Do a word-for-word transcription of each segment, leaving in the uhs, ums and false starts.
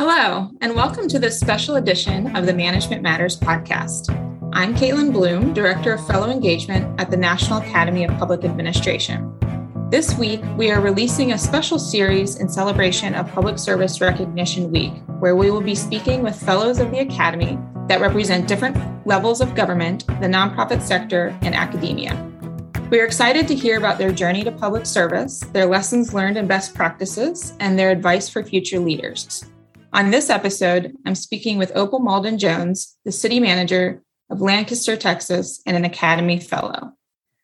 Hello, and welcome to this special edition of the Management Matters podcast. I'm Caitlin Bloom, Director of Fellow Engagement at the National Academy of Public Administration. This week, we are releasing a special series in celebration of Public Service Recognition Week, where we will be speaking with fellows of the Academy that represent different levels of government, the nonprofit sector, and academia. We are excited to hear about their journey to public service, their lessons learned and best practices, and their advice for future leaders. On this episode, I'm speaking with Opal Malden Jones, the City Manager of Lancaster, Texas, and an Academy Fellow.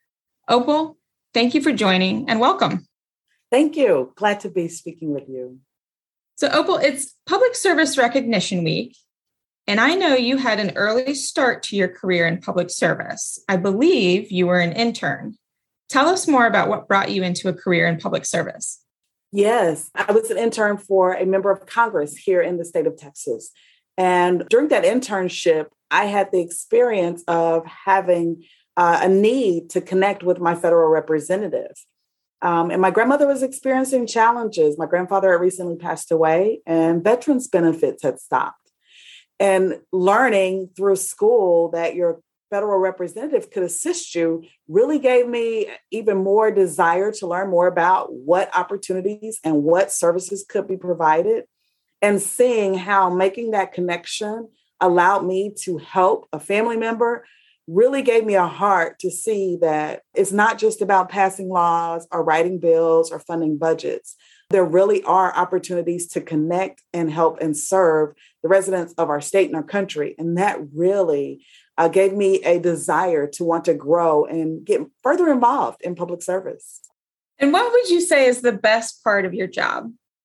Opal, thank you for joining and welcome. Thank you. Glad to be speaking with you. So Opal, it's Public Service Recognition Week, and I know you had an early start to your career in public service. I believe you were an intern. Tell us more about what brought you into a career in public service. Yes, I was an intern for a member of Congress here in the state of Texas. And during that internship, I had the experience of having uh, a need to connect with my federal representative. Um, and my grandmother was experiencing challenges. My grandfather had recently passed away and veterans benefits had stopped. And learning through school that your federal representative could assist you really gave me even more desire to learn more about what opportunities and what services could be provided. And seeing how making that connection allowed me to help a family member really gave me a heart to see that it's not just about passing laws or writing bills or funding budgets. There really are opportunities to connect and help and serve the residents of our state and our country. And that really uh, gave me a desire to want to grow and get further involved in public service. And what would you say is the best part of your job?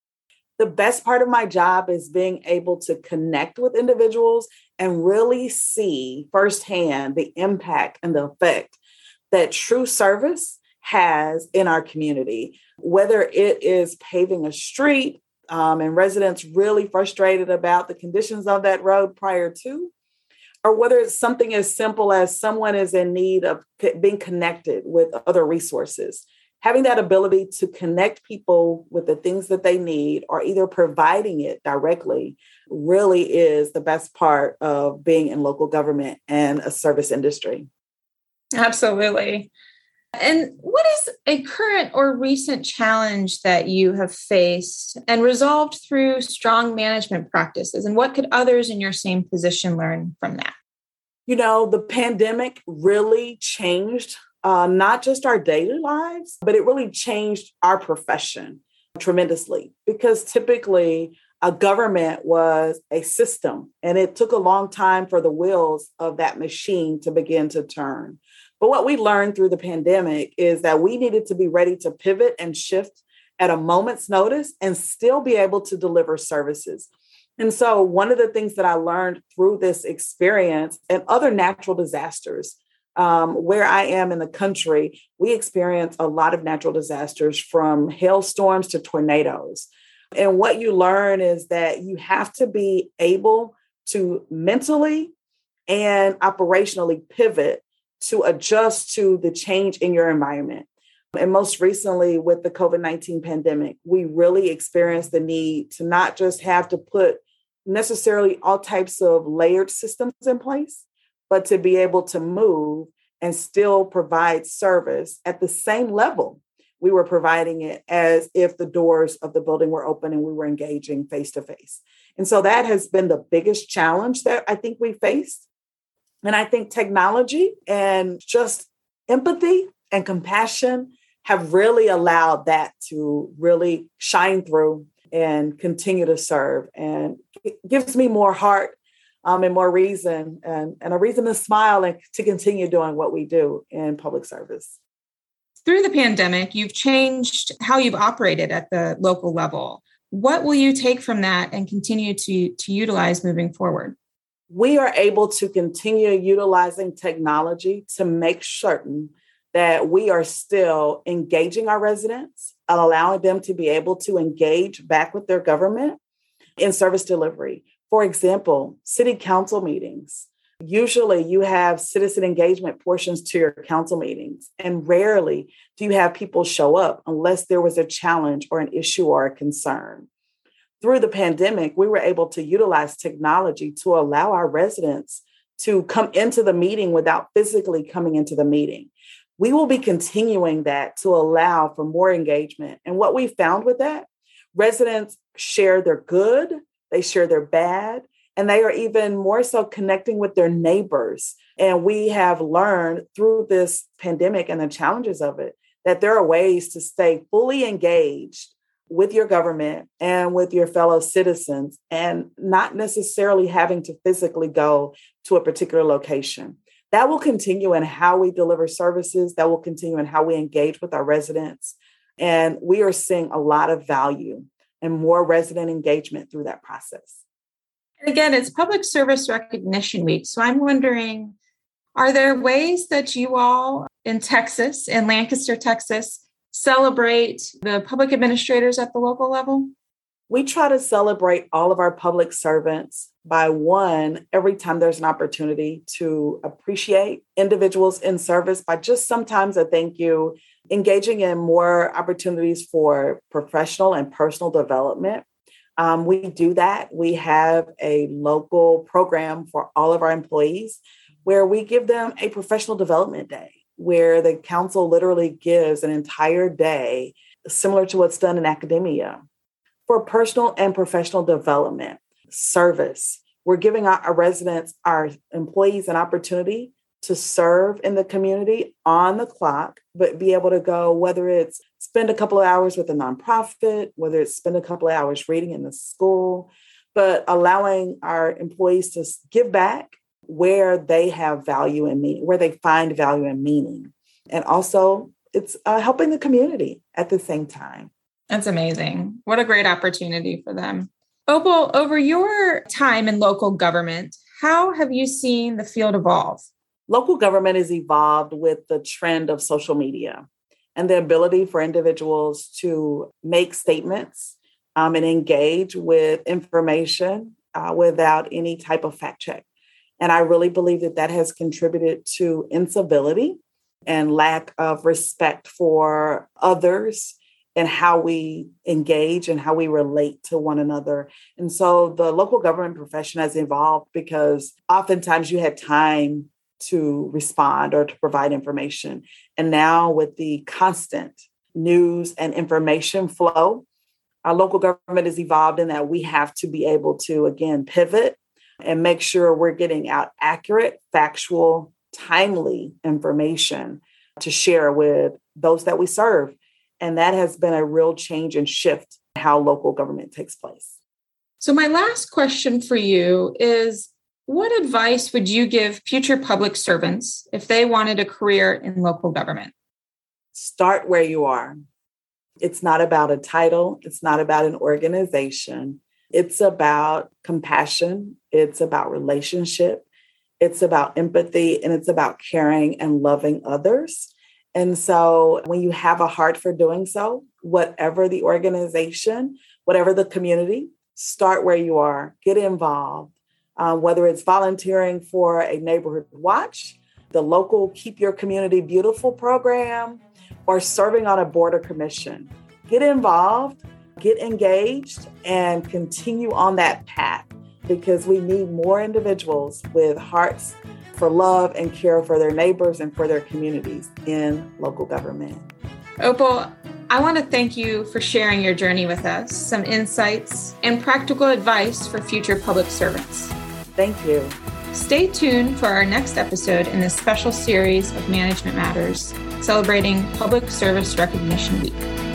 The best part of my job is being able to connect with individuals and really see firsthand the impact and the effect that true service has in our community, whether it is paving a street um, and residents really frustrated about the conditions of that road prior to, or whether it's something as simple as someone is in need of being connected with other resources. Having that ability to connect people with the things that they need or either providing it directly really is the best part of being in local government and a service industry. Absolutely. And what is a current or recent challenge that you have faced and resolved through strong management practices? And what could others in your same position learn from that? You know, the pandemic really changed uh, not just our daily lives, but it really changed our profession tremendously, because typically a government was a system and it took a long time for the wheels of that machine to begin to turn. But what we learned through the pandemic is that we needed to be ready to pivot and shift at a moment's notice and still be able to deliver services. And so one of the things that I learned through this experience and other natural disasters, um, where I am in the country, we experience a lot of natural disasters from hailstorms to tornadoes. And what you learn is that you have to be able to mentally and operationally pivot to adjust to the change in your environment. And most recently with the COVID nineteen pandemic, we really experienced the need to not just have to put necessarily all types of layered systems in place, but to be able to move and still provide service at the same level we were providing it as if the doors of the building were open and we were engaging face to face. And so that has been the biggest challenge that I think we faced. And I think technology and just empathy and compassion have really allowed that to really shine through and continue to serve. And it gives me more heart um, and more reason and, and a reason to smile and to continue doing what we do in public service. Through the pandemic, you've changed how you've operated at the local level. What will you take from that and continue to, to utilize moving forward? We are able to continue utilizing technology to make certain that we are still engaging our residents, allowing them to be able to engage back with their government in service delivery. For example, city council meetings. Usually you have citizen engagement portions to your council meetings, and rarely do you have people show up unless there was a challenge or an issue or a concern. through the pandemic, we were able to utilize technology to allow our residents to come into the meeting without physically coming into the meeting. We will be continuing that to allow for more engagement. And what we found with that, residents share their good, they share their bad, and they are even more so connecting with their neighbors. And we have learned through this pandemic and the challenges of it, that there are ways to stay fully engaged with your government and with your fellow citizens and not necessarily having to physically go to a particular location. That will continue in how we deliver services. That will continue in how we engage with our residents. And we are seeing a lot of value and more resident engagement through that process. And again, it's Public Service Recognition Week. So I'm wondering, are there ways that you all in Texas, in Lancaster, Texas, celebrate the public administrators at the local level? We try to celebrate all of our public servants by one, every time there's an opportunity to appreciate individuals in service by just sometimes a thank you, engaging in more opportunities for professional and personal development. Um, we do that. We have a local program for all of our employees where we give them a professional development day, where the council literally gives an entire day, similar to what's done in academia, for personal and professional development, service. We're giving our, our residents, our employees, an opportunity to serve in the community on the clock, but be able to go, whether it's spend a couple of hours with a nonprofit, whether it's spend a couple of hours reading in the school, but allowing our employees to give back where they have value and meaning, where they find value and meaning. And also it's uh, helping the community at the same time. That's amazing. What a great opportunity for them. Opal, over your time in local government, how have you seen the field evolve? Local government has evolved with the trend of social media and the ability for individuals to make statements um, and engage with information uh, without any type of fact check. And I really believe that that has contributed to incivility and lack of respect for others and how we engage and how we relate to one another. And so the local government profession has evolved because oftentimes you had time to respond or to provide information. And now with the constant news and information flow, our local government has evolved in that we have to be able to, again, pivot and make sure we're getting out accurate, factual, timely information to share with those that we serve. And that has been a real change and shift in how local government takes place. So my last question for you is, what advice would you give future public servants if they wanted a career in local government? Start where you are. It's not about a title. It's not about an organization. It's about compassion. It's about relationship. It's about empathy, and it's about caring and loving others. And so when you have a heart for doing so, whatever the organization, whatever the community, start where you are, get involved, uh, whether it's volunteering for a neighborhood watch, the local Keep Your Community Beautiful program, or serving on a board or commission. Get involved, get engaged, and continue on that path, because we need more individuals with hearts for love and care for their neighbors and for their communities in local government. Opal, I want to thank you for sharing your journey with us, some insights and practical advice for future public servants. Thank you. Stay tuned for our next episode in this special series of Management Matters, celebrating Public Service Recognition Week.